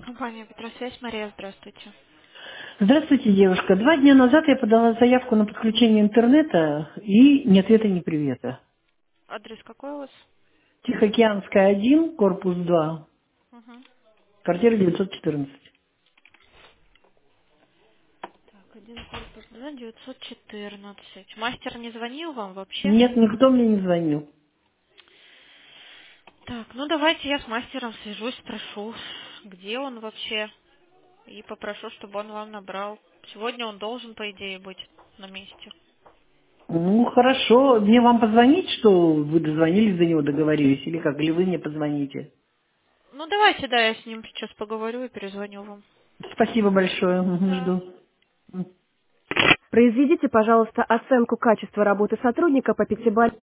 Компания Петросвязь, Мария, здравствуйте. Здравствуйте, девушка. 2 дня назад я подала заявку на подключение интернета и ни ответа, ни привета. Адрес какой у вас? Тихоокеанская, 1, корпус 2, Угу. квартира 914. Так, один корпус 2, 914. Мастер не звонил вам вообще? Нет, никто мне не звонил. Так, ну давайте я с мастером свяжусь, спрошу, где он вообще, и попрошу, чтобы он вам набрал. Сегодня он должен, по идее, быть на месте. Ну, хорошо. Мне вам позвонить, что вы дозвонились до него, договорились, или как? Или вы мне позвоните? Ну давайте, да, я с ним сейчас поговорю и перезвоню вам. Спасибо большое. Да. Жду. Произведите, пожалуйста, оценку качества работы сотрудника по пятибалльной